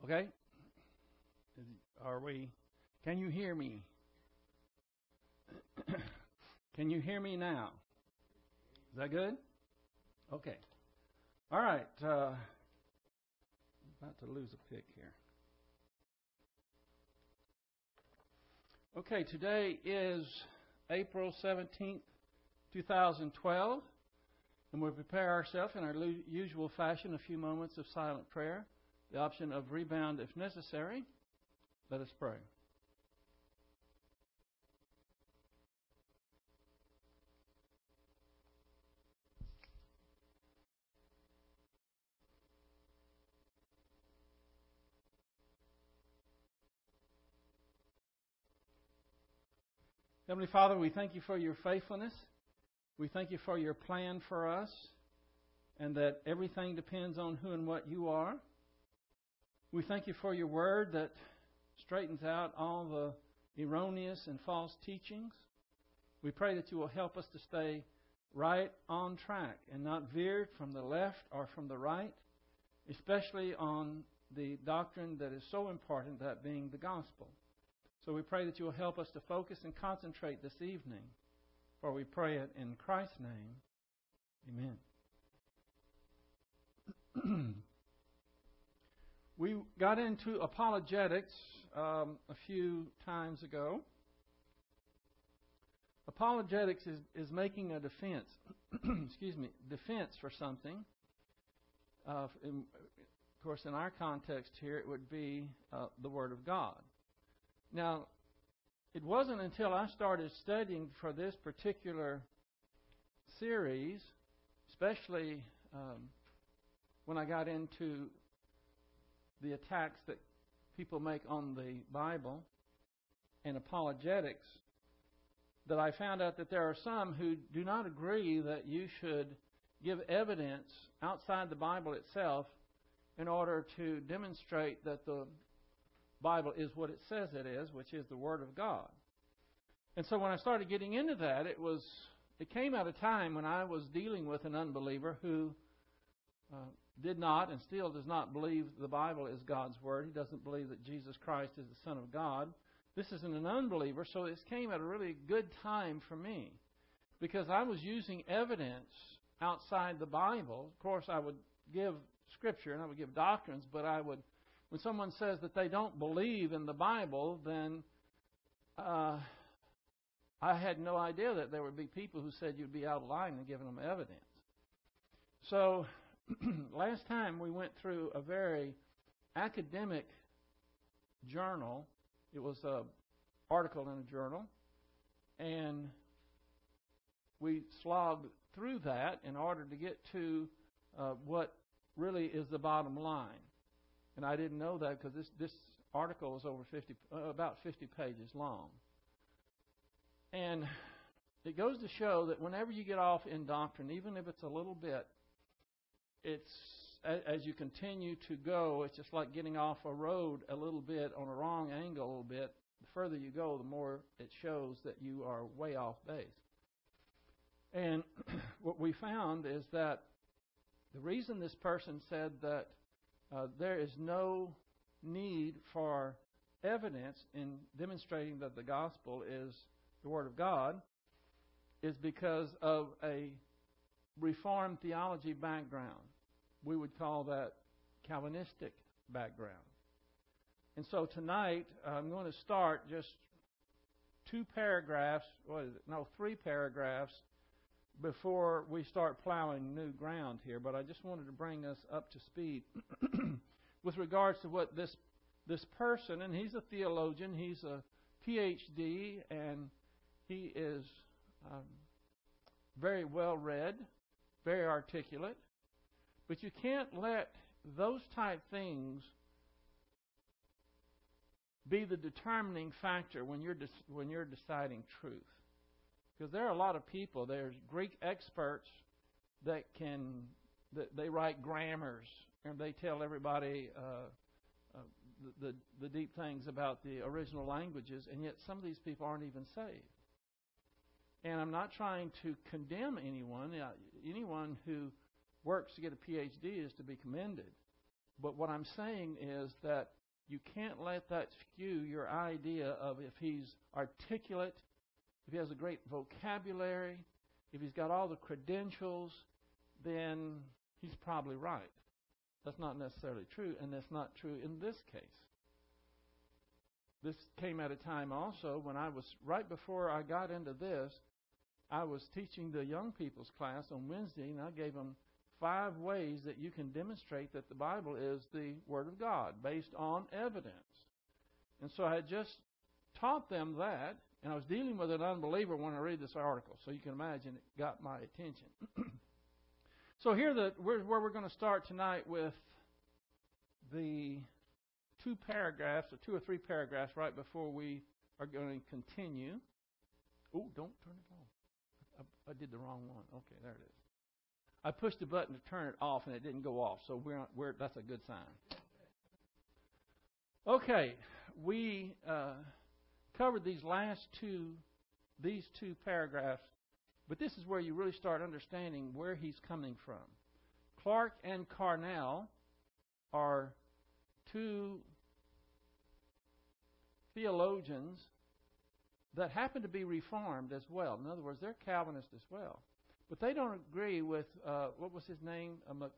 Okay? Are we? Can you hear me? Can you hear me now? Is that good? Okay. All right. About to lose a pick here. Okay, today is April 17th, 2012, and we'll prepare ourselves in our usual fashion, a few moments of silent prayer, the option of rebound if necessary. Let us pray. Heavenly Father, we thank you for your faithfulness. We thank you for your plan for us, and that everything depends on who and what you are. We thank you for your word that straightens out all the erroneous and false teachings. We pray that you will help us to stay right on track and not veered from the left or from the right, especially on the doctrine that is so important, that being the gospel. So we pray that you will help us to focus and concentrate this evening, for we pray it in Christ's name. Amen. We got into apologetics a few times ago. Apologetics is making a defense, defense for something. Of course, in our context here, it would be the Word of God. Now, it wasn't until I started studying for this particular series, especially when I got into the attacks that people make on the Bible and apologetics, that I found out that there are some who do not agree that you should give evidence outside the Bible itself in order to demonstrate that the Bible is what it says it is, which is the Word of God. And so when I started getting into that, it came at a time when I was dealing with an unbeliever who did not and still does not believe the Bible is God's Word. He doesn't believe that Jesus Christ is the Son of God. This isn't an unbeliever, so this came at a really good time for me, because I was using evidence outside the Bible. Of course, I would give Scripture and I would give doctrines, but when someone says that they don't believe in the Bible, then I had no idea that there would be people who said you'd be out of line and giving them evidence. So last time we went through a very academic journal. It was an article in a journal, and we slogged through that in order to get to what really is the bottom line. And I didn't know that because this article is over about 50 pages long. And it goes to show that whenever you get off in doctrine, even if it's a little bit, it's as you continue to go, it's just like getting off a road a little bit on a wrong angle a little bit. The further you go, the more it shows that you are way off base. And what we found is that the reason this person said that there is no need for evidence in demonstrating that the gospel is the Word of God is because of a Reformed theology background. We would call that Calvinistic background. And so tonight I'm going to start just 3 paragraphs before we start plowing new ground here. But I just wanted to bring us up to speed with regards to what this person, and he's a theologian, he's a PhD, and he is very well read, very articulate. But you can't let those type things be the determining factor when you're deciding truth. Because there are a lot of people, there's Greek experts that they write grammars and they tell everybody the deep things about the original languages, and yet some of these people aren't even saved. And I'm not trying to condemn anyone. Anyone who works to get a PhD is to be commended. But what I'm saying is that You can't let that skew your idea of if he's articulate, if he has a great vocabulary, if he's got all the credentials, then he's probably right. That's not necessarily true, and that's not true in this case. This came at a time also when I was, right before I got into this, I was teaching the young people's class on Wednesday, and I gave them 5 ways that you can demonstrate that the Bible is the Word of God based on evidence. And so I had just taught them that, and I was dealing with an unbeliever when I read this article, so you can imagine it got my attention. So here where we're going to start tonight with the 2 paragraphs, or 2 or 3 paragraphs right before we are going to continue. Oh, don't turn it on. I did the wrong one. Okay, there it is. I pushed the button to turn it off, and it didn't go off, so that's a good sign. Okay, we covered these two paragraphs, but this is where you really start understanding where he's coming from. Clark and Carnell are 2 theologians that happen to be Reformed as well. In other words, they're Calvinists as well. But they don't agree with, what was his name?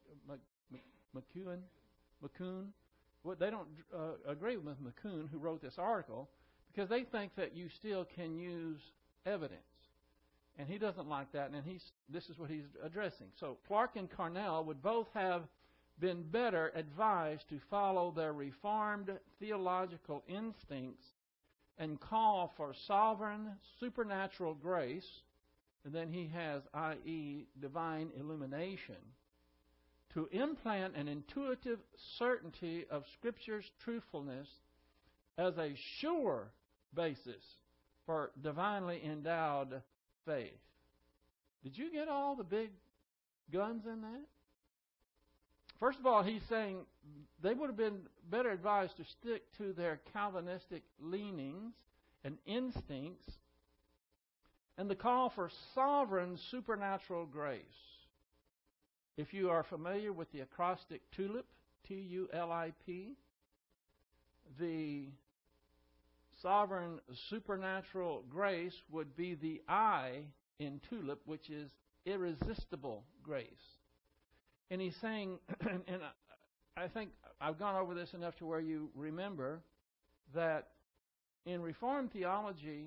McCune? Well, they don't agree with McCune, who wrote this article, because they think that you still can use evidence. And he doesn't like that, and this is what he's addressing. So Clark and Carnell would both have been better advised to follow their Reformed theological instincts and call for sovereign supernatural grace, and then he has, i.e., divine illumination, to implant an intuitive certainty of Scripture's truthfulness as a sure basis for divinely endowed faith. Did you get all the big guns in that? First of all, he's saying they would have been better advised to stick to their Calvinistic leanings and instincts and the call for sovereign supernatural grace. If you are familiar with the acrostic TULIP, T-U-L-I-P, the sovereign supernatural grace would be the I in TULIP, which is irresistible grace. And he's saying, and I think I've gone over this enough to where you remember that in Reformed theology,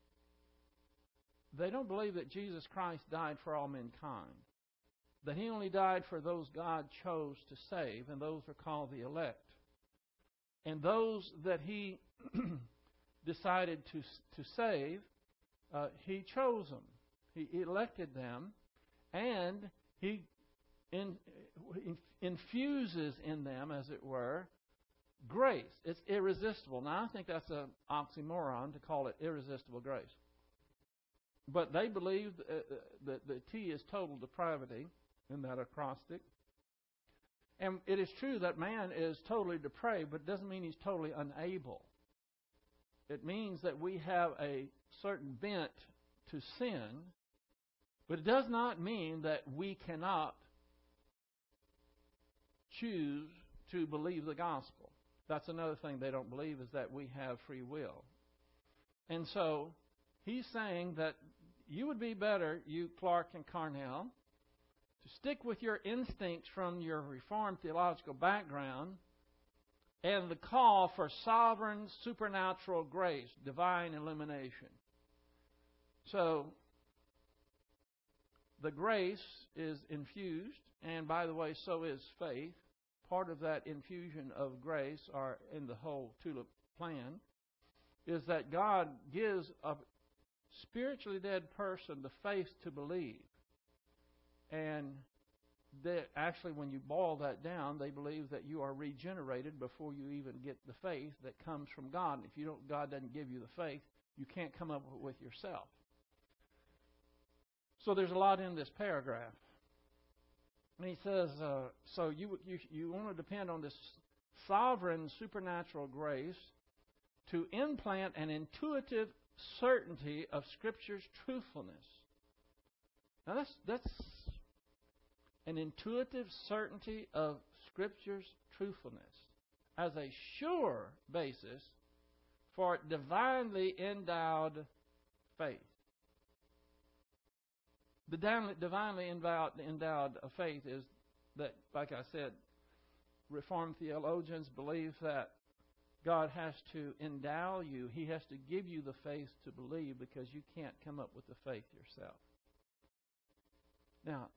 they don't believe that Jesus Christ died for all mankind. That he only died for those God chose to save, and those are called the elect. And those that he decided to save, he chose them. He elected them, and he infuses in them, as it were, grace. It's irresistible. Now, I think that's an oxymoron to call it irresistible grace. But they believe that the T is total depravity in that acrostic. And it is true that man is totally depraved, but it doesn't mean he's totally unable. It means that we have a certain bent to sin, but it does not mean that we cannot choose to believe the gospel. That's another thing they don't believe, is that we have free will. And so he's saying that you would be better, you Clark and Carnell, to stick with your instincts from your Reformed theological background and the call for sovereign supernatural grace, divine illumination. So the grace is infused, and by the way, so is faith. Part of that infusion of grace, or in the whole TULIP plan, is that God gives a spiritually dead person the faith to believe. And actually, when you boil that down, they believe that you are regenerated before you even get the faith that comes from God. And if God doesn't give you the faith, you can't come up with it yourself. So there's a lot in this paragraph. And he says, so you want to depend on this sovereign supernatural grace to implant an intuitive certainty of Scripture's truthfulness. Now that's an intuitive certainty of Scripture's truthfulness. as a sure basis for divinely endowed faith. The divinely endowed faith is that, like I said, Reformed theologians believe that God has to endow you. He has to give you the faith to believe, because you can't come up with the faith yourself. Now,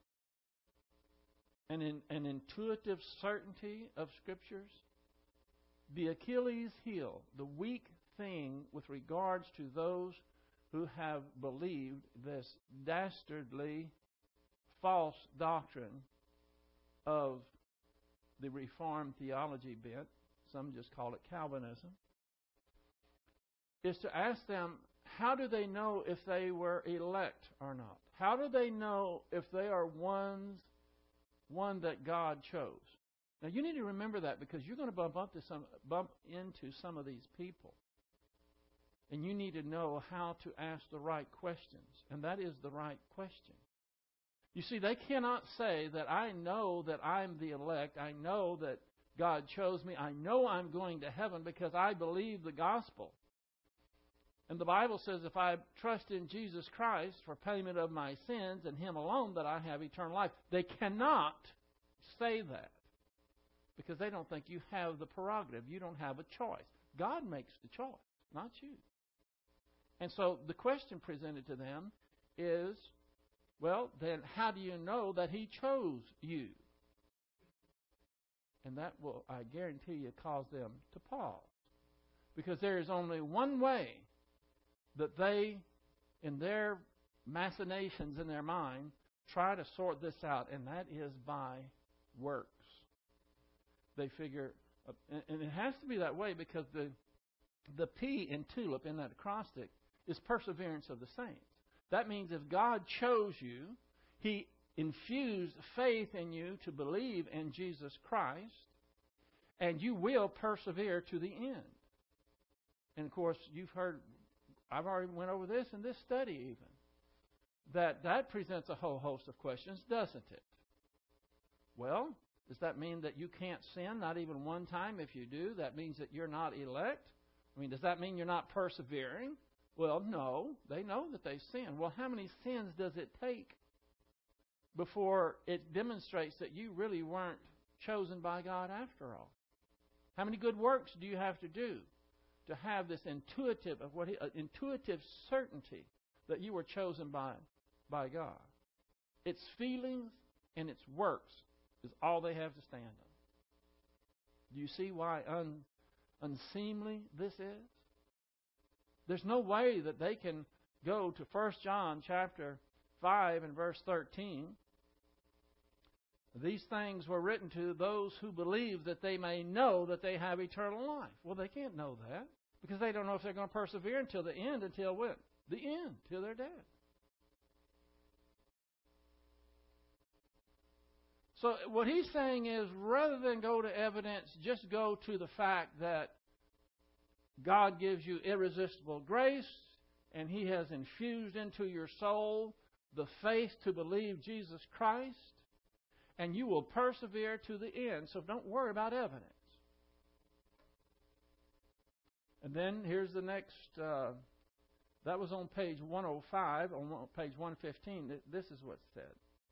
an intuitive certainty of Scriptures, the Achilles heel, the weak thing with regards to those who have believed this dastardly false doctrine of the Reformed theology bent, some just call it Calvinism, is to ask them, how do they know if they were elect or not? How do they know if they are one that God chose? Now, you need to remember that, because you're going to bump into some of these people. And you need to know how to ask the right questions. And that is the right question. You see, they cannot say that I know that I'm the elect. I know that God chose me. I know I'm going to heaven because I believe the gospel. And the Bible says if I trust in Jesus Christ for payment of my sins and Him alone, that I have eternal life. They cannot say that because they don't think you have the prerogative. You don't have a choice. God makes the choice, not you. And so the question presented to them is, well, then how do you know that He chose you? And that will, I guarantee you, cause them to pause. Because there is only one way that they, in their machinations in their mind, try to sort this out, and that is by works. They figure, and it has to be that way because the P in tulip in that acrostic is perseverance of the saints. That means if God chose you, He infused faith in you to believe in Jesus Christ, and you will persevere to the end. And of course, you've heard, I've already went over this in this study even, that presents a whole host of questions, doesn't it? Well, does that mean that you can't sin, not even one time? If you do, that means that you're not elect? I mean, does that mean you're not persevering? Well, no. They know that they sin. Well, how many sins does it take before it demonstrates that you really weren't chosen by God after all? How many good works do you have to do to have this intuitive certainty that you were chosen by God? Its feelings and its works is all they have to stand on. Do you see why unseemly this is? There's no way that they can go to 1 John chapter 5 and verse 13. These things were written to those who believe that they may know that they have eternal life. Well, they can't know that because they don't know if they're going to persevere until the end. Until when? The end, till they're dead. So what he's saying is, rather than go to evidence, just go to the fact that God gives you irresistible grace, and He has infused into your soul the faith to believe Jesus Christ, and you will persevere to the end. So don't worry about evidence. And then here's the next, that was on page 105, on page 115. This is what's said.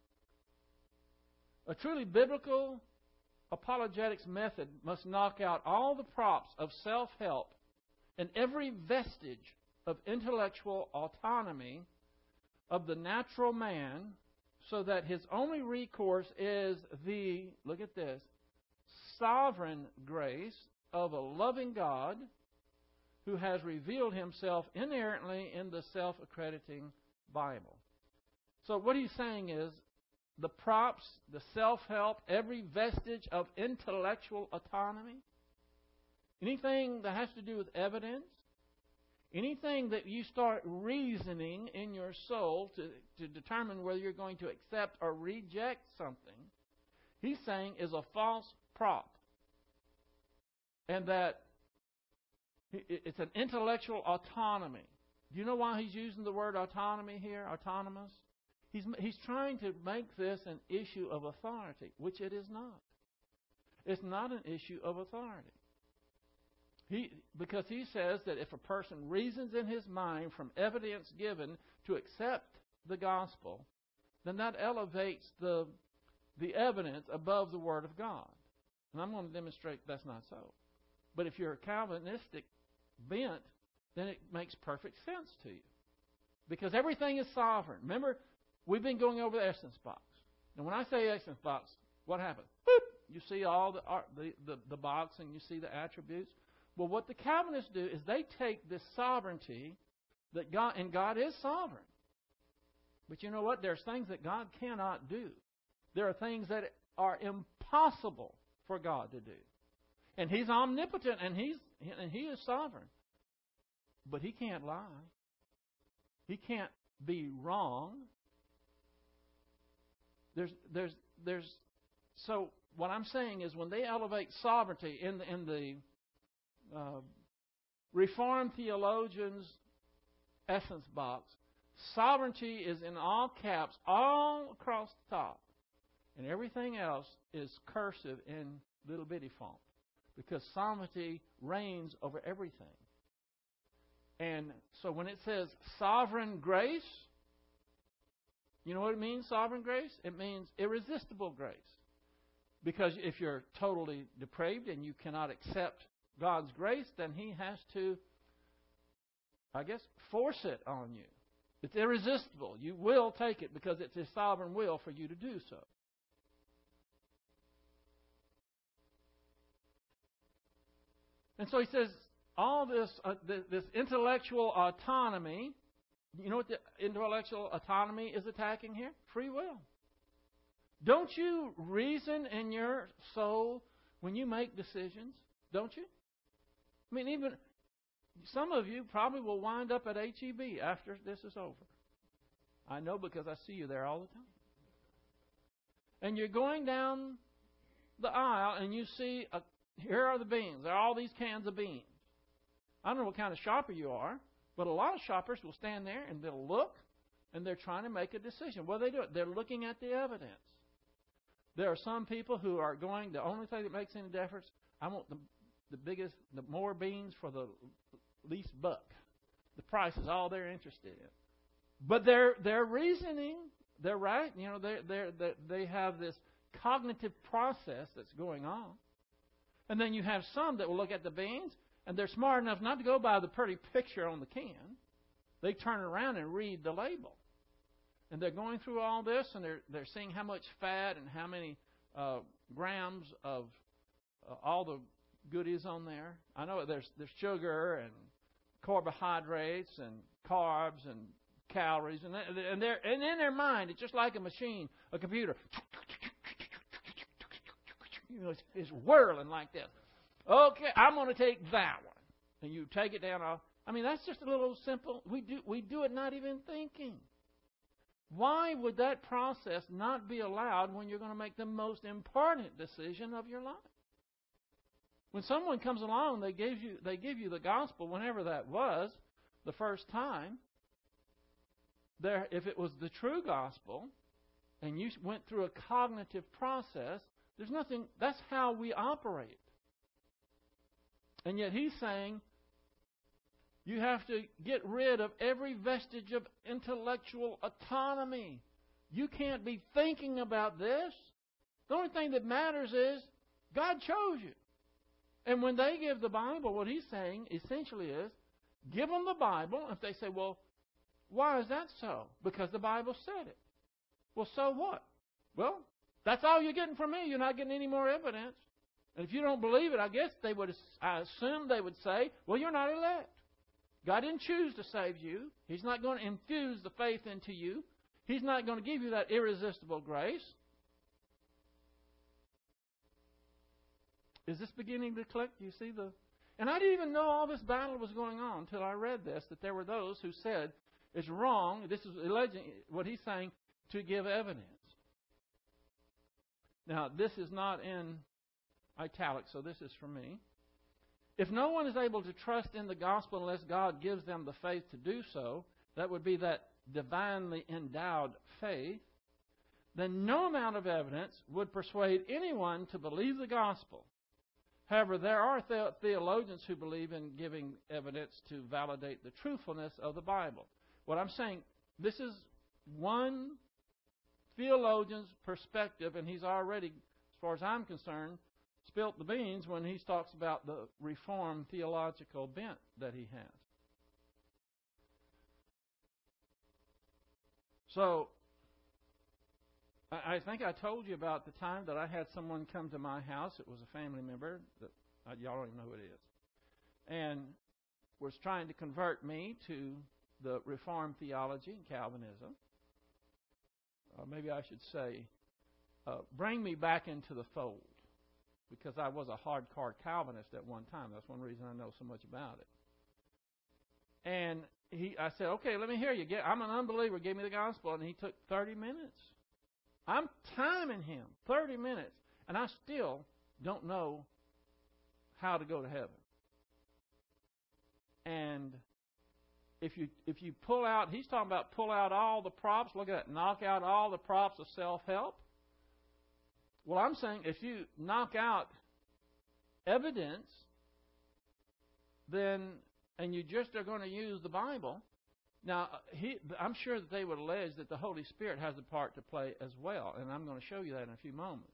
A truly biblical apologetics method must knock out all the props of self-help and every vestige of intellectual autonomy of the natural man, so that his only recourse is the, look at this, sovereign grace of a loving God who has revealed Himself inerrantly in the self-accrediting Bible. So what he's saying is, the props, the self-help, every vestige of intellectual autonomy, anything that has to do with evidence, anything that you start reasoning in your soul to determine whether you're going to accept or reject something, he's saying is a false prop. And that it's an intellectual autonomy. Do you know why he's using the word autonomy here, autonomous? He's trying to make this an issue of authority, which it is not. It's not an issue of authority. Because he says that if a person reasons in his mind from evidence given to accept the gospel, then that elevates the evidence above the Word of God. And I'm going to demonstrate that's not so. But if you're a Calvinistic bent, then it makes perfect sense to you. Because everything is sovereign. Remember, we've been going over the essence box. And when I say essence box, what happens? Boop! You see all the box and you see the attributes. Well, what the Calvinists do is they take this sovereignty that God, and God is sovereign. But you know what? There's things that God cannot do. There are things that are impossible for God to do. And He's omnipotent and He is sovereign. But He can't lie. He can't be wrong. So what I'm saying is when they elevate sovereignty in the Reformed theologians' essence box, sovereignty is in all caps all across the top. And everything else is cursive in little bitty font. Because sovereignty reigns over everything. And so when it says sovereign grace, you know what it means, sovereign grace? It means irresistible grace. Because if you're totally depraved and you cannot accept God's grace, then He has to, I guess, force it on you. It's irresistible. You will take it because it's His sovereign will for you to do so. And so he says, all this intellectual autonomy, you know what the intellectual autonomy is attacking here? Free will. Don't you reason in your soul when you make decisions? Don't you? I mean, even some of you probably will wind up at HEB after this is over. I know because I see you there all the time. And you're going down the aisle and you see here are the beans. There are all these cans of beans. I don't know what kind of shopper you are, but a lot of shoppers will stand there and they'll look and they're trying to make a decision. What do they do? They're looking at the evidence. There are some people who are going, the only thing that makes any difference, I want the more beans for the least buck. The price is all they're interested in. But they're reasoning, they're right. You know, they have this cognitive process that's going on. And then you have some that will look at the beans, and they're smart enough not to go by the pretty picture on the can. They turn around and read the label. And they're going through all this, and they're seeing how much fat and how many grams of all the goodies on there. I know there's sugar and carbohydrates and carbs and calories, and in their mind, it's just like a machine, a computer. You know, it's whirling like this. Okay, I'm going to take that one. And you take it down. I mean, that's just a little simple. We do it not even thinking. Why would that process not be allowed when you're going to make the most important decision of your life? When someone comes along, they give you the gospel, whenever that was, the first time. If it was the true gospel, and you went through a cognitive process, there's nothing. That's how we operate. And yet he's saying you have to get rid of every vestige of intellectual autonomy. You can't be thinking about this. The only thing that matters is God chose you. And when they give the Bible, what he's saying essentially is, give them the Bible. If they say, well, why is that so? Because the Bible said it. Well, so what? Well, that's all you're getting from me. You're not getting any more evidence. And if you don't believe it, I assume they would say, well, you're not elect. God didn't choose to save you. He's not going to infuse the faith into you. He's not going to give you that irresistible grace. Is this beginning to click? Do you see the... And I didn't even know all this battle was going on until I read this, that there were those who said it's wrong, this is alleging what he's saying, to give evidence. Now, this is not in italics, so this is for me. If no one is able to trust in the gospel unless God gives them the faith to do so, that would be that divinely endowed faith, then no amount of evidence would persuade anyone to believe the gospel. However, there are theologians who believe in giving evidence to validate the truthfulness of the Bible. What I'm saying, this is one theologian's perspective, and he's already, as far as I'm concerned, spilt the beans when he talks about the Reformed theological bent that he has. So, I think I told you about the time that I had someone come to my house. It was a family member that y'all don't even know who it is, and was trying to convert me to the Reformed theology and Calvinism. Maybe I should say, bring me back into the fold, because I was a hardcore Calvinist at one time. That's one reason I know so much about it. And I said, okay, let me hear you. I'm an unbeliever. Give me the gospel. And he took 30 minutes. I'm timing him 30 minutes, and I still don't know how to go to heaven. And if you pull out, he's talking about pull out all the props. Look at that, knock out all the props of self-help. Well, I'm saying if you knock out evidence, then and you just are going to use the Bible. Now, I'm sure that they would allege that the Holy Spirit has a part to play as well, and I'm going to show you that in a few moments.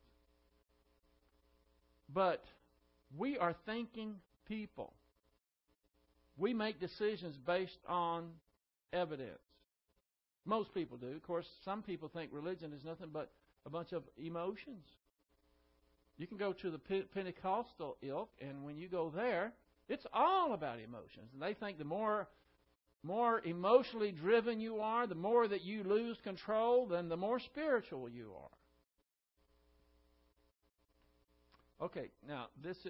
But we are thinking people. We make decisions based on evidence. Most people do. Of course, some people think religion is nothing but a bunch of emotions. You can go to the Pentecostal ilk, and when you go there, it's all about emotions. And they think the more emotionally driven you are, the more that you lose control, then the more spiritual you are. Okay, now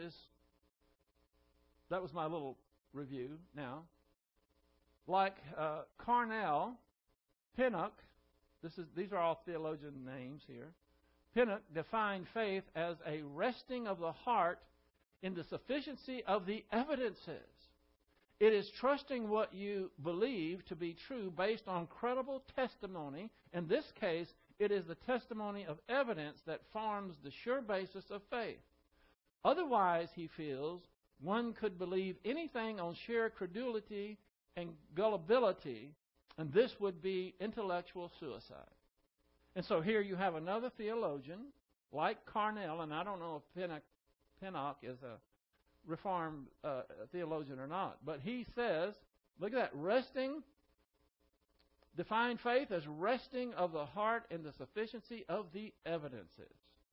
that was my little review. Now, like Carnell, Pinnock, these are all theologian names here. Pinnock defined faith as a resting of the heart in the sufficiency of the evidences. It is trusting what you believe to be true based on credible testimony. In this case, it is the testimony of evidence that forms the sure basis of faith. Otherwise, he feels, one could believe anything on sheer credulity and gullibility, and this would be intellectual suicide. And so here you have another theologian, like Carnell, and I don't know if Pinnock is a Reformed theologian or not, but he says, look at that, define faith as resting of the heart in the sufficiency of the evidences.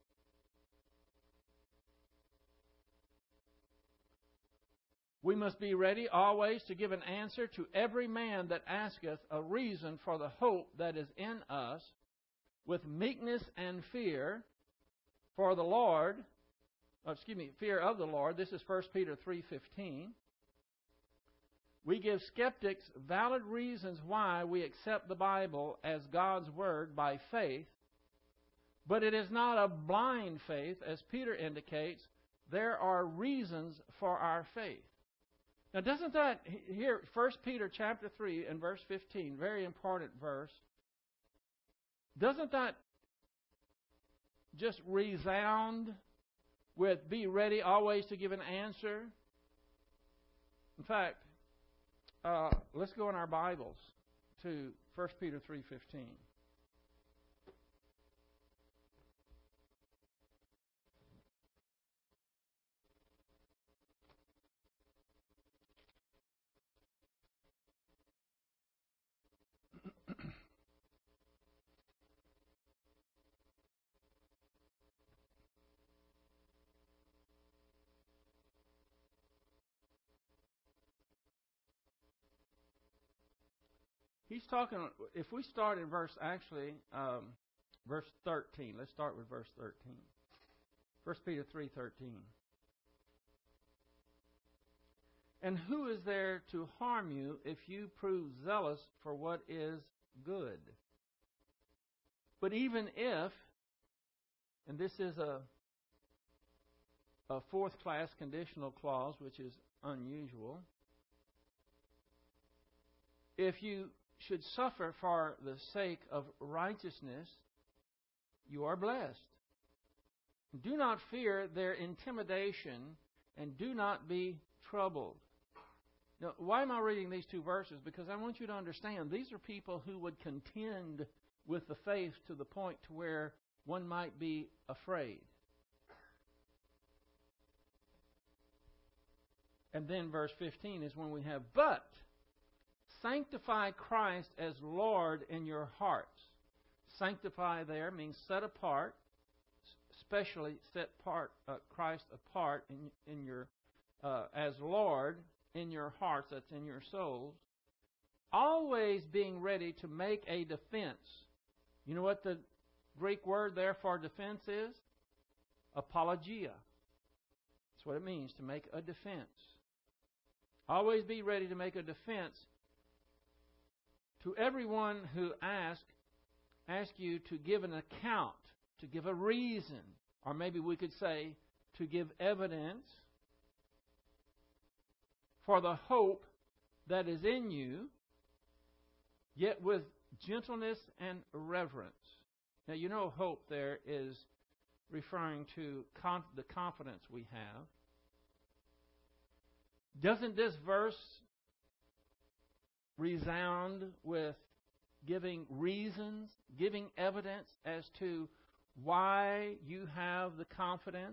We must be ready always to give an answer to every man that asketh a reason for the hope that is in us, with meekness and fear for the Lord. Fear of the Lord. This is 1 Peter 3:15. We give skeptics valid reasons why we accept the Bible as God's Word by faith, but it is not a blind faith, as Peter indicates. There are reasons for our faith. Now, doesn't that, here, 1 Peter chapter 3 and verse 15, very important verse, doesn't that just resound with be ready always to give an answer? In fact, let's go in our Bibles to 1 Peter 3:15. He's talking, if we start in verse 13. Let's start with verse 13. 1 Peter 3:13. And who is there to harm you if you prove zealous for what is good? But even if, and this is a fourth-class conditional clause, which is unusual, if you should suffer for the sake of righteousness, you are blessed. Do not fear their intimidation, and do not be troubled. Now, why am I reading these two verses? Because I want you to understand these are people who would contend with the faith to the point to where one might be afraid. And then verse 15 is when we have, but sanctify Christ as Lord in your hearts. Sanctify there means set apart, especially set Christ apart in your as Lord in your hearts, that's in your souls, always being ready to make a defense. You know what the Greek word there for defense is? Apologia. That's what it means, to make a defense. Always be ready to make a defense to everyone who ask you to give an account, to give a reason, or maybe we could say to give evidence for the hope that is in you, yet with gentleness and reverence. Now, you know, hope there is referring to the confidence we have. Doesn't this verse resound with giving reasons, giving evidence as to why you have the confidence?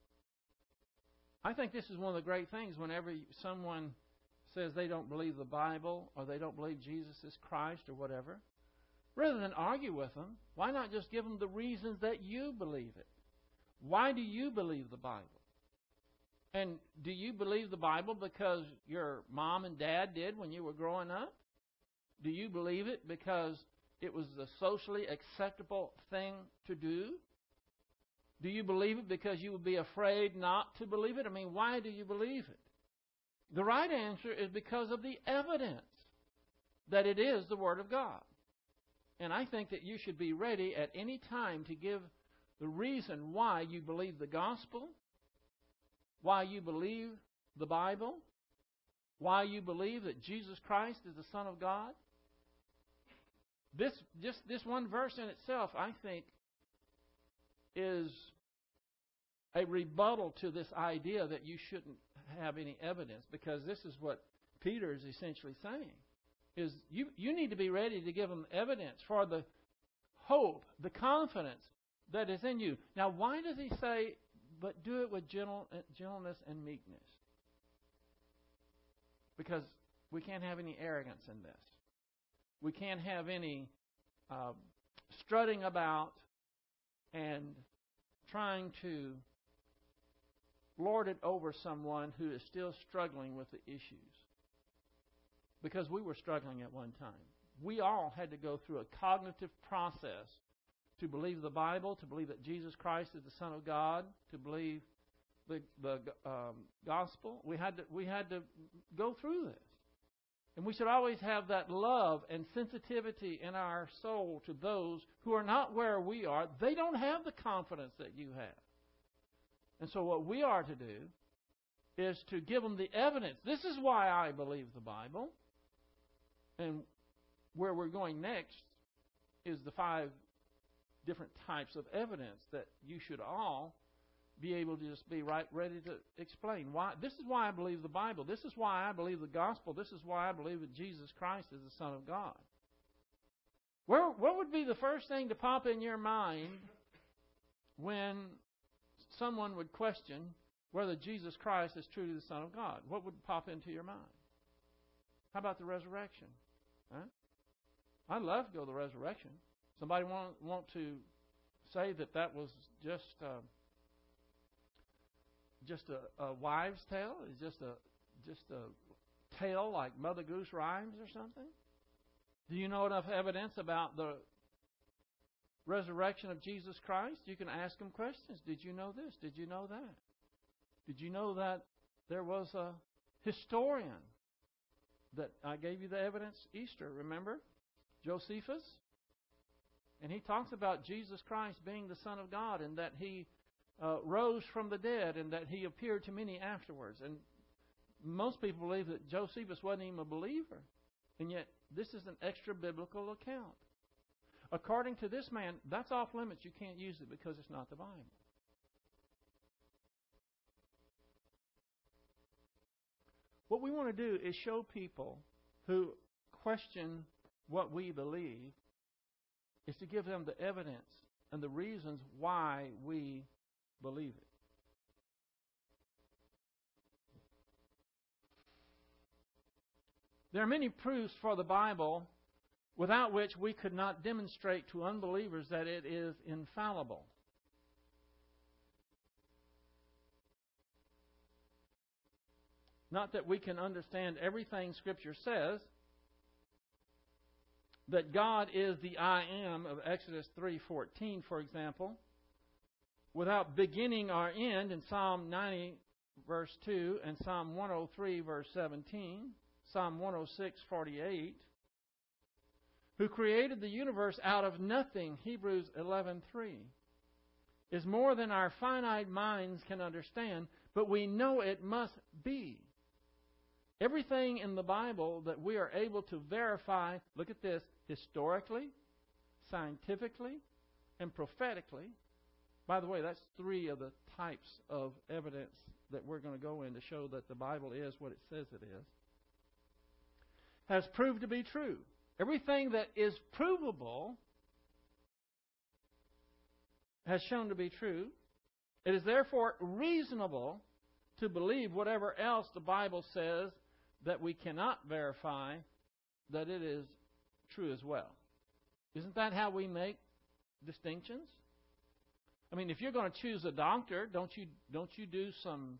I think this is one of the great things whenever someone says they don't believe the Bible or they don't believe Jesus is Christ or whatever. Rather than argue with them, why not just give them the reasons that you believe it? Why do you believe the Bible? And do you believe the Bible because your mom and dad did when you were growing up? Do you believe it because it was the socially acceptable thing to do? Do you believe it because you would be afraid not to believe it? I mean, why do you believe it? The right answer is because of the evidence that it is the Word of God. And I think that you should be ready at any time to give the reason why you believe the gospel, why you believe the Bible, why you believe that Jesus Christ is the Son of God. This one verse in itself, I think, is a rebuttal to this idea that you shouldn't have any evidence, because this is what Peter is essentially saying, is you need to be ready to give them evidence for the hope, the confidence that is in you. Now, why does he say, but do it with gentleness and meekness? Because we can't have any arrogance in this. We can't have any strutting about and trying to lord it over someone who is still struggling with the issues. Because we were struggling at one time. We all had to go through a cognitive process to believe the Bible, to believe that Jesus Christ is the Son of God, to believe the gospel. We had to go through this. And we should always have that love and sensitivity in our soul to those who are not where we are. They don't have the confidence that you have. And so what we are to do is to give them the evidence. This is why I believe the Bible. And where we're going next is the 5 different types of evidence that you should all be able to just be right ready to explain. Why? This is why I believe the Bible. This is why I believe the gospel. This is why I believe that Jesus Christ is the Son of God. What would be the first thing to pop in your mind when someone would question whether Jesus Christ is truly the Son of God? What would pop into your mind? How about the resurrection? Huh? I'd love to go to the resurrection. Somebody want to say that was just a wives' tale? Is just a tale like Mother Goose rhymes or something? Do you know enough evidence about the resurrection of Jesus Christ? You can ask him questions. Did you know this? Did you know that? Did you know that there was a historian that I gave you the evidence Easter, remember? Josephus? And he talks about Jesus Christ being the Son of God and that he rose from the dead and that he appeared to many afterwards. And most people believe that Josephus wasn't even a believer. And yet, this is an extra-biblical account. According to this man, that's off limits. You can't use it because it's not the Bible. What we want to do is show people who question what we believe, is to give them the evidence and the reasons why we believe it. There are many proofs for the Bible without which we could not demonstrate to unbelievers that it is infallible. Not that we can understand everything Scripture says, that God is the I am of Exodus 3:14, for example, without beginning or end in Psalm 90, verse 2, and Psalm 103, verse 17, Psalm 106:48, who created the universe out of nothing, Hebrews 11:3, is more than our finite minds can understand, but we know it must be. Everything in the Bible that we are able to verify, look at this, historically, scientifically, and prophetically. By the way, that's 3 of the types of evidence that we're going to go in to show that the Bible is what it says it is, has proved to be true. Everything that is provable has shown to be true. It is therefore reasonable to believe whatever else the Bible says that we cannot verify that it is true as well. Isn't that how we make distinctions? I mean, if you're going to choose a doctor, don't you do some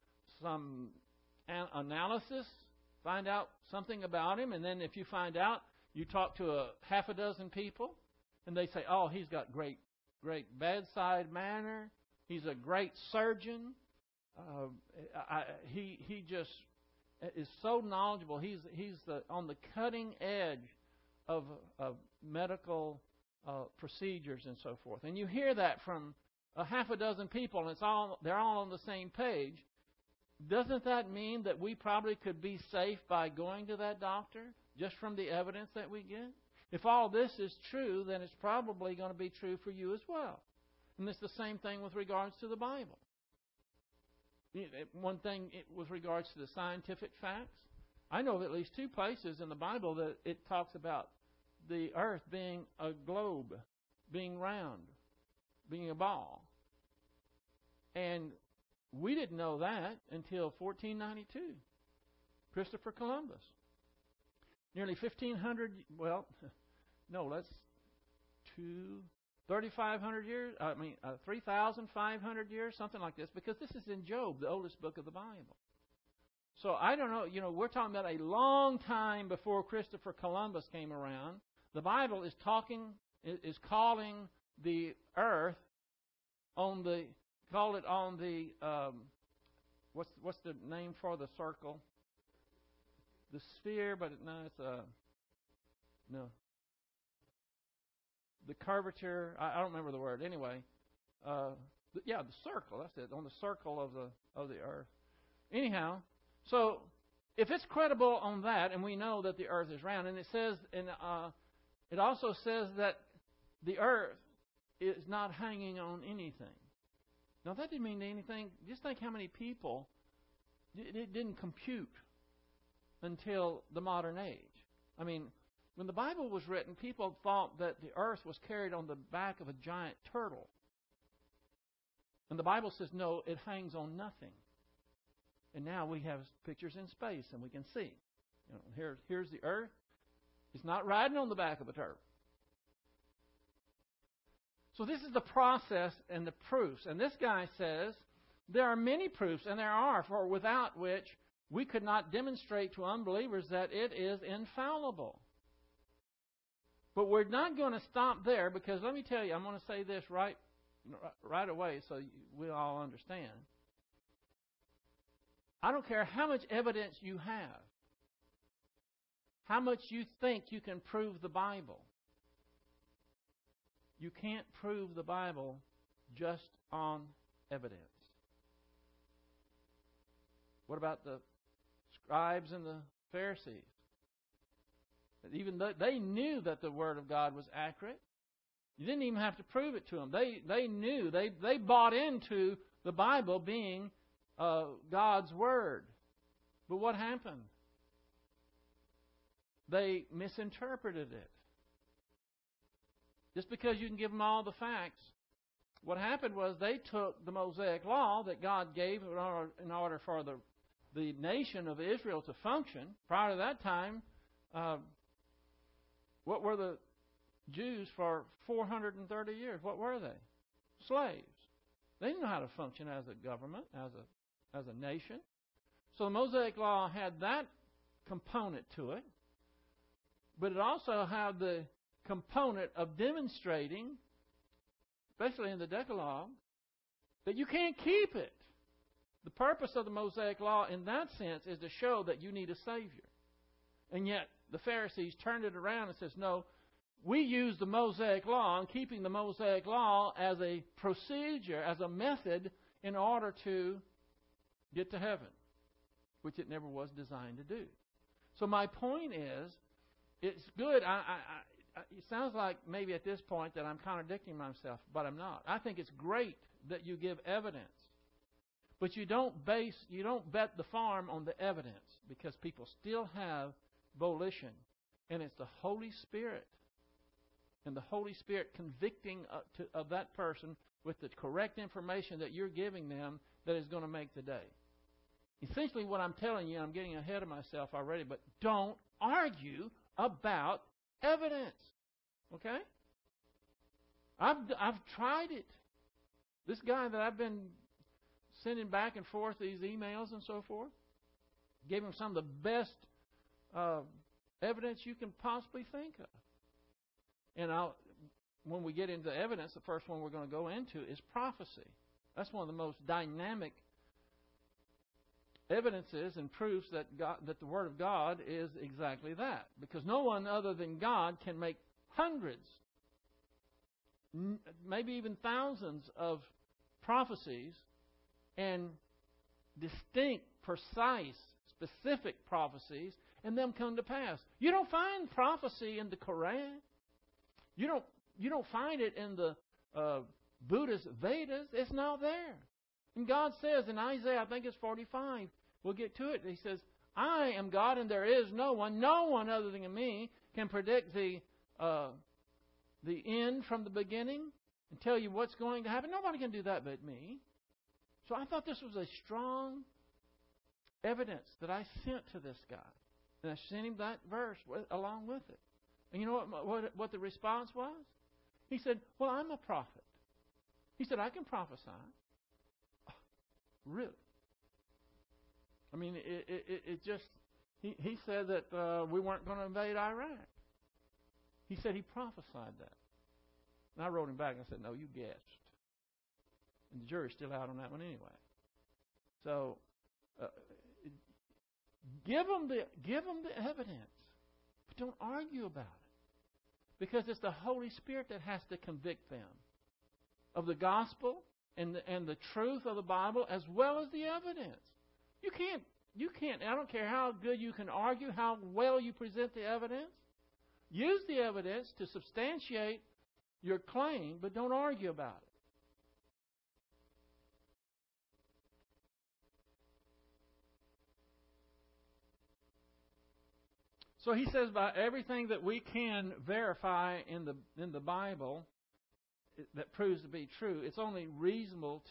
analysis, find out something about him, and then if you find out, you talk to a half a dozen people, and they say, "Oh, he's got great bedside manner. He's a great surgeon. He just is so knowledgeable. He's on the cutting edge of medical procedures and so forth." And you hear that from a half a dozen people, and they're all on the same page. Doesn't that mean that we probably could be safe by going to that doctor just from the evidence that we get? If all this is true, then it's probably going to be true for you as well. And it's the same thing with regards to the Bible. One thing with regards to the scientific facts, I know of at least 2 places in the Bible that it talks about the earth being a globe, being round, being a ball. And we didn't know that until 1492. Christopher Columbus. Nearly 1,500, well, no, that's 3,500 years, 3,500 years, something like this, because this is in Job, the oldest book of the Bible. So I don't know, we're talking about a long time before Christopher Columbus came around. The Bible is calling the earth on the, what's the name for the circle? The sphere, but no. The curvature, I don't remember the word. Anyway, the circle. That's it. On the circle of the earth. Anyhow, so if it's credible on that, and we know that the earth is round, and it says, it also says that the earth is not hanging on anything. Now that didn't mean anything. Just think how many people it didn't compute until the modern age. I mean, when the Bible was written, people thought that the earth was carried on the back of a giant turtle. And the Bible says, no, it hangs on nothing. And now we have pictures in space, and we can see. Here's the earth. It's not riding on the back of a turtle. So this is the process and the proofs. And this guy says, there are many proofs, and there are, for without which we could not demonstrate to unbelievers that it is infallible. But we're not going to stop there, because let me tell you, I'm going to say this right away so we all understand. I don't care how much evidence you have, how much you think you can prove the Bible. You can't prove the Bible just on evidence. What about the scribes and the Pharisees? Even though they knew that the Word of God was accurate, you didn't even have to prove it to them. They knew, they bought into the Bible being God's Word. But what happened? They misinterpreted it. Just because you can give them all the facts, what happened was they took the Mosaic law that God gave in order for the nation of Israel to function. Prior to that time, what were the Jews for 430 years? What were they? Slaves. They didn't know how to function as a government, as a nation. So the Mosaic law had that component to it, but it also had the component of demonstrating, especially in the Decalogue, that you can't keep it. The purpose of the Mosaic law in that sense is to show that you need a Savior. And yet the Pharisees turned it around and says, no, we use the Mosaic law and keeping the Mosaic law as a procedure, as a method in order to get to heaven, which it never was designed to do. So my point is, it's good. It sounds like maybe at this point that I'm contradicting myself, but I'm not. I think it's great that you give evidence, but you don't bet the farm on the evidence, because people still have volition, and it's the Holy Spirit, and the Holy Spirit convicting of that person with the correct information that you're giving them that is going to make the day. Essentially, what I'm telling you, I'm getting ahead of myself already, but don't argue about evidence. Okay? I've tried it. This guy that I've been sending back and forth these emails and so forth, gave him some of the best evidence you can possibly think of. And when we get into evidence, the first one we're going to go into is prophecy. That's one of the most dynamic evidences and proofs that the Word of God is exactly that. Because no one other than God can make hundreds, maybe even thousands of prophecies, and distinct, precise, specific prophecies, and them come to pass. You don't find prophecy in the Quran. You don't find it in the Buddhist Vedas. It's not there. And God says in Isaiah, I think it's 45, we'll get to it. He says, I am God and there is no one other than me can predict the end from the beginning and tell you what's going to happen. Nobody can do that but me. So I thought this was a strong evidence that I sent to this guy. And I sent him that verse along with it. And you know what the response was? He said, well, I'm a prophet. He said, I can prophesy. Oh, really? I mean, it just, he said that we weren't going to invade Iraq. He said he prophesied that. And I wrote him back and I said, no, you guessed. And the jury's still out on that one anyway. So, give them the evidence. But don't argue about it. Because it's the Holy Spirit that has to convict them of the gospel and the truth of the Bible as well as the evidence. You can't, I don't care how good you can argue, how well you present the evidence. Use the evidence to substantiate your claim, but don't argue about it. So he says by everything that we can verify in the Bible that proves to be true, it's only reasonable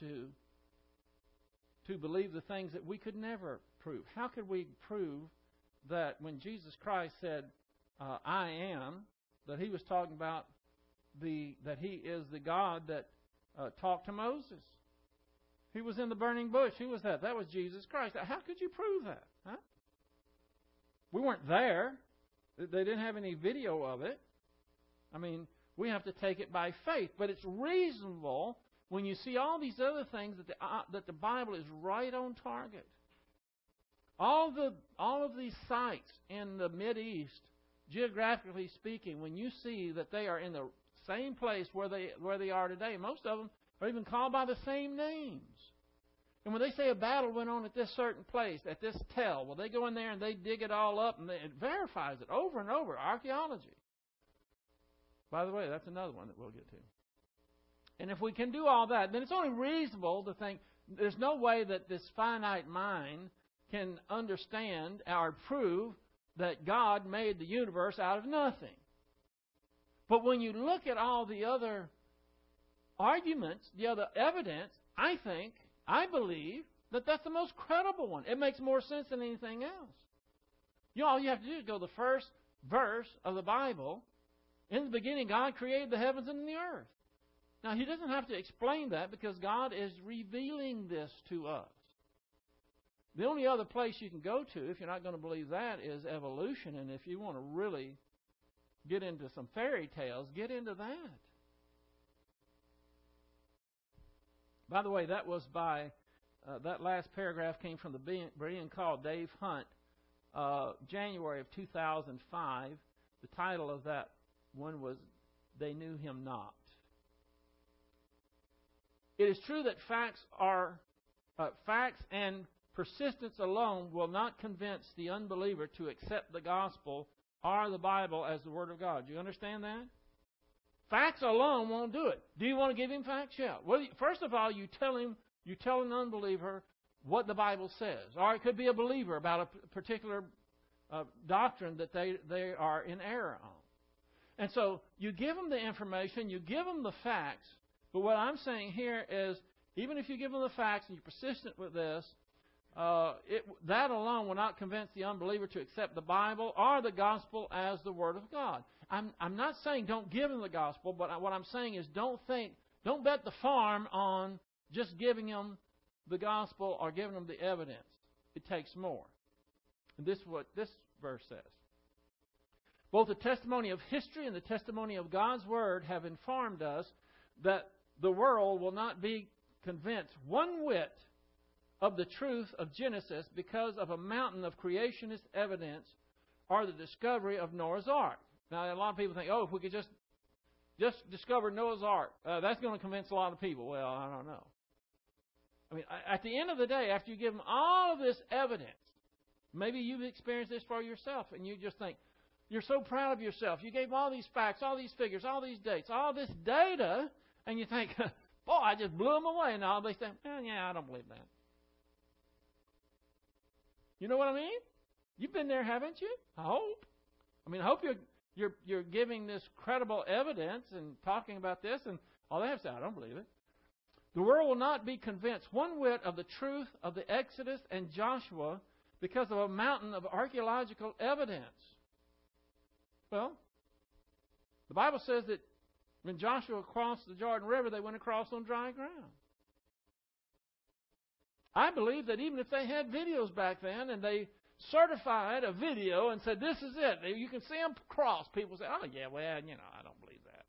to believe the things that we could never prove. How could we prove that when Jesus Christ said, I am, that he was talking about that he is the God that talked to Moses? He was in the burning bush. Who was that? That was Jesus Christ. How could you prove that? Huh? We weren't there. They didn't have any video of it. I mean, we have to take it by faith. But it's reasonable when you see all these other things that the Bible is right on target. All of these sites in the Mideast, geographically speaking, when you see that they are in the same place where they are today, most of them are even called by the same names. And when they say a battle went on at this certain place, at this tell, well, they go in there and they dig it all up and it verifies it over and over. Archaeology. By the way, that's another one that we'll get to. And if we can do all that, then it's only reasonable to think there's no way that this finite mind can understand or prove that God made the universe out of nothing. But when you look at all the other arguments, the other evidence, I believe that that's the most credible one. It makes more sense than anything else. All you have to do is go to the first verse of the Bible. In the beginning, God created the heavens and the earth. Now, He doesn't have to explain that because God is revealing this to us. The only other place you can go to, if you're not going to believe that, is evolution. And if you want to really get into some fairy tales, get into that. By the way, that was by, that last paragraph came from the Berean called Dave Hunt, January of 2005. The title of that one was, They Knew Him Not. It is true that facts and persistence alone will not convince the unbeliever to accept the gospel or the Bible as the Word of God. Do you understand that? Facts alone won't do it. Do you want to give him facts? Yeah. Well, first of all, you tell an unbeliever what the Bible says. Or it could be a believer about a particular doctrine that they are in error on. And so you give them the information, you give them the facts. But what I'm saying here is, even if you give them the facts and you're persistent with this, that alone will not convince the unbeliever to accept the Bible or the gospel as the Word of God. I'm not saying don't give them the gospel, but what I'm saying is don't bet the farm on just giving them the gospel or giving them the evidence. It takes more. And this is what this verse says. Both the testimony of history and the testimony of God's Word have informed us that the world will not be convinced one whit of the truth of Genesis because of a mountain of creationist evidence or the discovery of Noah's Ark. Now, a lot of people think, if we could just discover Noah's Ark, that's going to convince a lot of people. Well, I don't know. I mean, at the end of the day, after you give them all of this evidence, maybe you've experienced this for yourself, and you just think, you're so proud of yourself. You gave all these facts, all these figures, all these dates, all this data, and you think, boy, I just blew them away. And all they think, I don't believe that. You know what I mean? You've been there, haven't you? I hope. I hope you're giving this credible evidence and talking about this, and all they have to say, I don't believe it. The world will not be convinced one whit of the truth of the Exodus and Joshua because of a mountain of archaeological evidence. Well, the Bible says that when Joshua crossed the Jordan River, they went across on dry ground. I believe that even if they had videos back then and they certified a video and said, this is it, you can see them cross, people say, I don't believe that.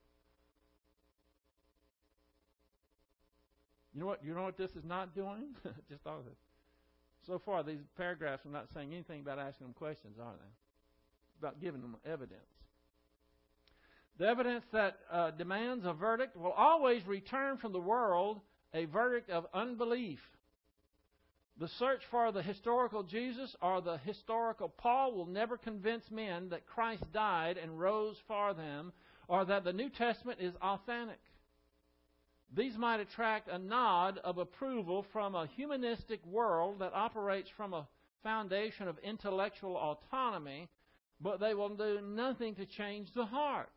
You know what this is not doing? Just all of it. So far, these paragraphs are not saying anything about asking them questions, are they? About giving them evidence. The evidence that demands a verdict will always return from the world a verdict of unbelief. The search for the historical Jesus or the historical Paul will never convince men that Christ died and rose for them or that the New Testament is authentic. These might attract a nod of approval from a humanistic world that operates from a foundation of intellectual autonomy, but they will do nothing to change the heart.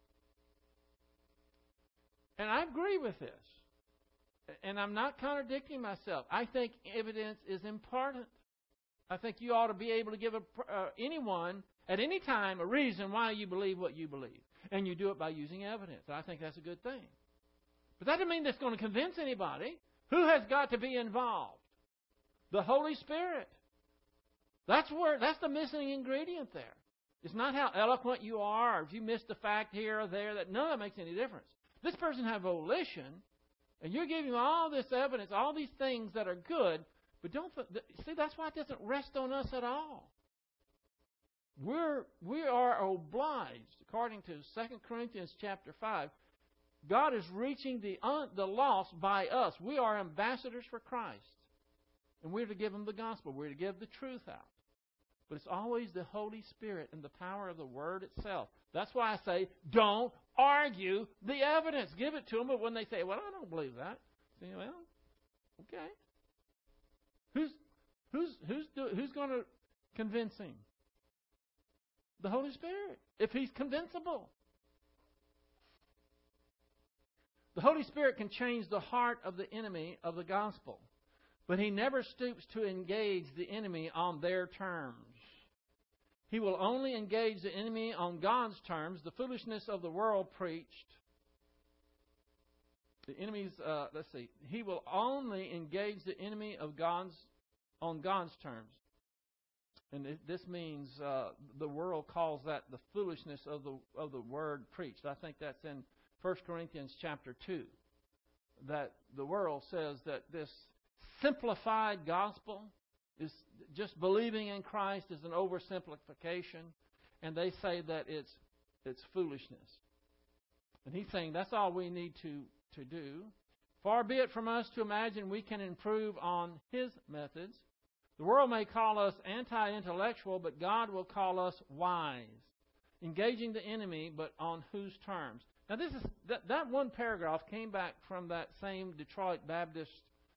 And I agree with this. And I'm not contradicting myself. I think evidence is important. I think you ought to be able to give anyone at any time a reason why you believe what you believe. And you do it by using evidence. I think that's a good thing. But that doesn't mean that's going to convince anybody. Who has got to be involved? The Holy Spirit. That's the missing ingredient there. It's not how eloquent you are, or if you missed a fact here or there. None of that makes any difference. This person has volition, and you're giving all this evidence, all these things that are good, but that's why it doesn't rest on us at all. We are obliged, according to 2 Corinthians chapter 5, God is reaching the lost by us. We are ambassadors for Christ, and we're to give them the gospel. We're to give the truth out. But it's always the Holy Spirit and the power of the Word itself. That's why I say, don't argue the evidence. Give it to them, but when they say, well, I don't believe that. Say, well, okay. Who's going to convince him? The Holy Spirit, if he's convincible. The Holy Spirit can change the heart of the enemy of the gospel, but he never stoops to engage the enemy on their terms. He will only engage the enemy on God's terms. The foolishness of the world preached. The enemy's, he will only engage the enemy of on God's terms. And this means the world calls that the foolishness of the word preached. I think that's in 1 Corinthians chapter 2. That the world says that this simplified gospel is just believing in Christ is an oversimplification, and they say that it's foolishness. And he's saying that's all we need to do. Far be it from us to imagine we can improve on his methods. The world may call us anti-intellectual, but God will call us wise, engaging the enemy, but on whose terms? Now, this is that one paragraph came back from that same Detroit Baptist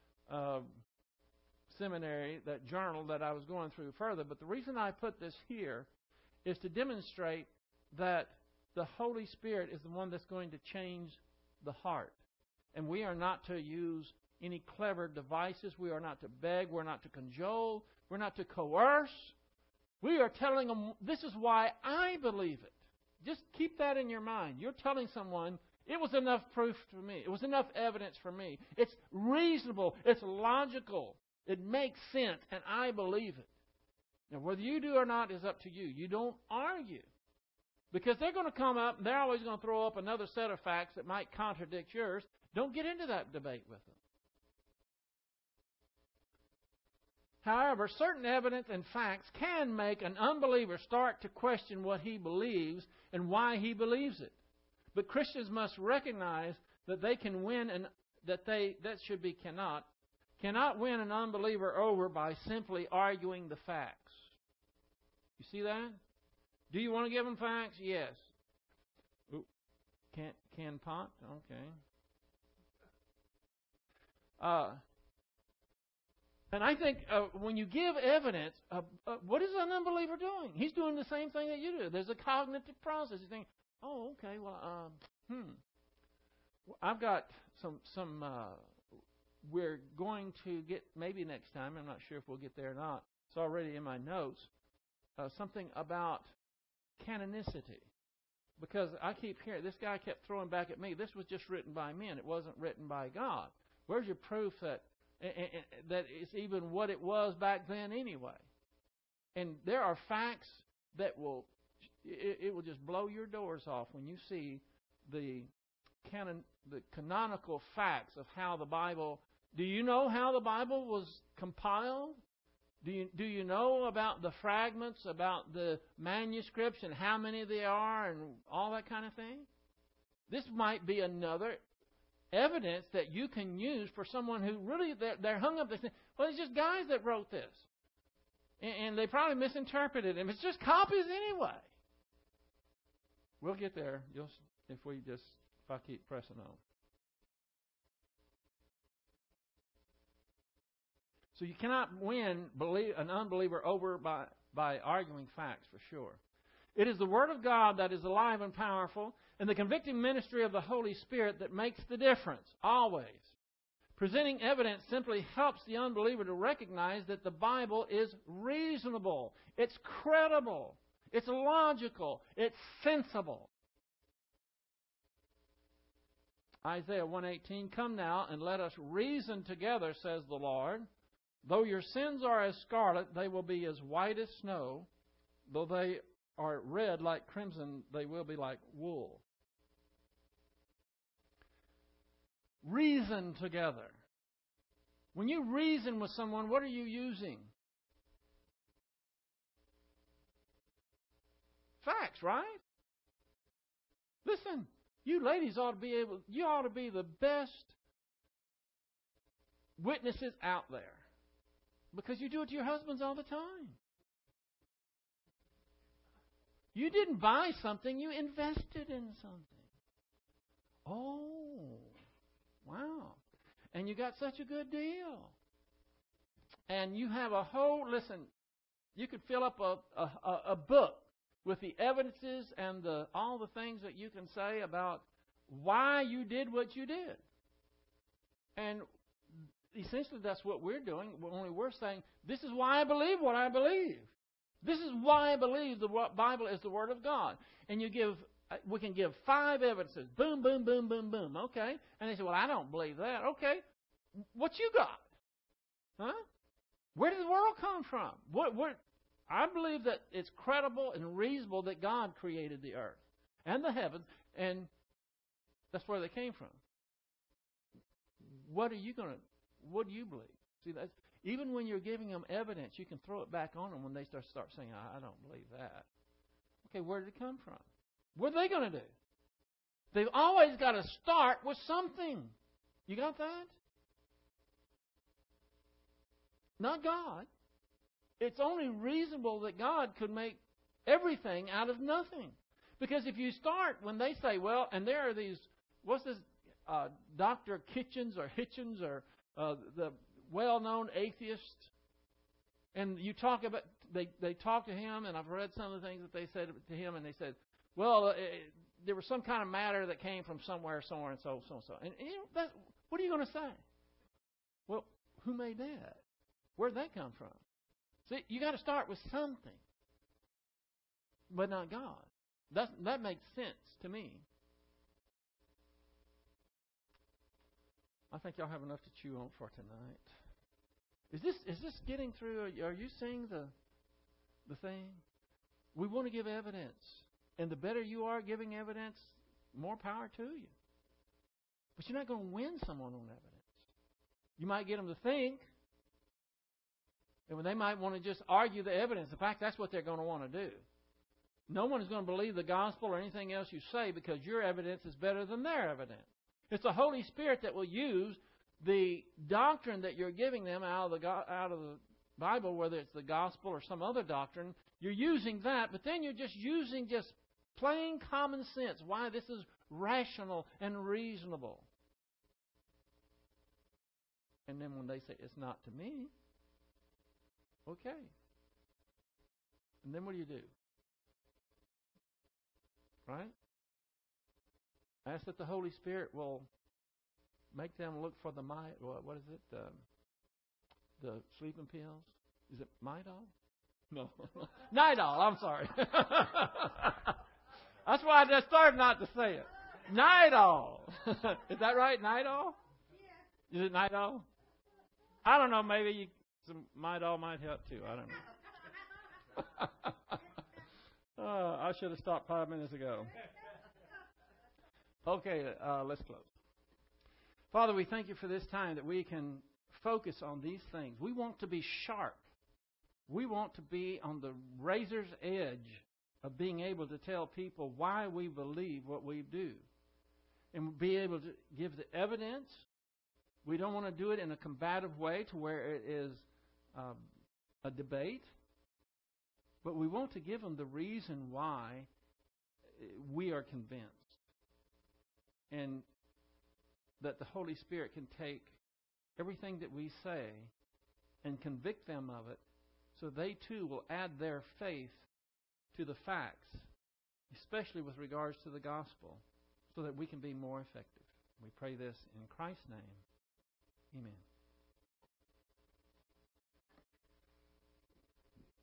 seminary, that journal that I was going through further. But the reason I put this here is to demonstrate that the Holy Spirit is the one that's going to change the heart. And we are not to use any clever devices. We are not to beg. We're not to cajole. We're not to coerce. We are telling them, this is why I believe it. Just keep that in your mind. You're telling someone, it was enough proof for me. It was enough evidence for me. It's reasonable. It's logical. It makes sense, and I believe it. Now, whether you do or not is up to you. You don't argue. Because they're going to come up, and they're always going to throw up another set of facts that might contradict yours. Don't get into that debate with them. However, certain evidence and facts can make an unbeliever start to question what he believes and why he believes it. But Christians must recognize that they can win and cannot win an unbeliever over by simply arguing the facts. You see that? Do you want to give them facts? Yes. Ooh, can pot? Okay. And I think when you give evidence, what is an unbeliever doing? He's doing the same thing that you do. There's a cognitive process. He's thinking, oh, okay, well, I've got some we're going to get, maybe next time, I'm not sure if we'll get there or not. It's already in my notes. Something about canonicity. Because I keep hearing, this guy kept throwing back at me, this was just written by men. It wasn't written by God. Where's your proof that it's even what it was back then anyway? And there are facts that it will just blow your doors off when you see the canonical facts of how the Bible. Do you know how the Bible was compiled? Do you know about the fragments, about the manuscripts and how many there are and all that kind of thing? This might be another evidence that you can use for someone who really, they're hung up. They say, well, it's just guys that wrote this. And they probably misinterpreted it. It's just copies anyway. We'll get there if I keep pressing on. So you cannot win an unbeliever over by arguing facts, for sure. It is the Word of God that is alive and powerful, and the convicting ministry of the Holy Spirit that makes the difference, always. Presenting evidence simply helps the unbeliever to recognize that the Bible is reasonable, it's credible, it's logical, it's sensible. Isaiah 1:18, come now and let us reason together, says the Lord. Though your sins are as scarlet, they will be as white as snow. Though they are red like crimson, they will be like wool. Reason together. When you reason with someone, what are you using? Facts, right? Listen, you ladies ought to be the best witnesses out there. Because you do it to your husbands all the time. You didn't buy something, you invested in something. Oh, wow. And you got such a good deal. and you have a whole, listen, you could fill up a book with the evidences and all the things that you can say about why you did what you did. And essentially that's what we're doing, only we're saying, this is why I believe what I believe. This is why I believe the Bible is the Word of God. And we can give 5 evidences. Boom, boom, boom, boom, boom. Okay. And they say, well, I don't believe that. Okay. What you got? Huh? Where did the world come from? I believe that it's credible and reasonable that God created the earth and the heavens, and that's where they came from. What do you believe? See, that's, even when you're giving them evidence, you can throw it back on them when they start saying, I don't believe that. Okay, where did it come from? What are they going to do? They've always got to start with something. You got that? Not God. It's only reasonable that God could make everything out of nothing. Because if you start, when they say, well, and there are these, what's this, Dr. Kitchens or Hitchens or the well-known atheist, and you talk about, they talk to him, and I've read some of the things that they said to him, and they said, well, there was some kind of matter that came from somewhere, and so. And what are you going to say? Well, who made that? Where'd that come from? See, you got to start with something, but not God. That makes sense to me. I think y'all have enough to chew on for tonight. Is this getting through? Are you seeing the thing? We want to give evidence, and the better you are giving evidence, more power to you. But you're not going to win someone on evidence. You might get them to think. And they might want to just argue the evidence. In fact, that's what they're going to want to do. No one is going to believe the gospel or anything else you say because your evidence is better than their evidence. It's the Holy Spirit that will use the doctrine that you're giving them out of the Bible, whether it's the gospel or some other doctrine. You're using that, but then you're just using just plain common sense, why this is rational and reasonable. And then when they say, it's not to me, okay. And then what do? Right? Ask that the Holy Spirit will make them look for what is it? The sleeping pills? Is it Midol? No. Nidol, I'm sorry. That's why I just started not to say it. Nidol. Is that right? Nidol? Yeah. Is it Nidol? I don't know. Maybe some Midol might help too. I don't know. I should have stopped 5 minutes ago. Okay, let's close. Father, we thank you for this time that we can focus on these things. We want to be sharp. We want to be on the razor's edge of being able to tell people why we believe what we do. And be able to give the evidence. We don't want to do it in a combative way to where it is a debate. But we want to give them the reason why we are convinced. And that the Holy Spirit can take everything that we say and convict them of it so they too will add their faith to the facts, especially with regards to the gospel, so that we can be more effective. We pray this in Christ's name. Amen.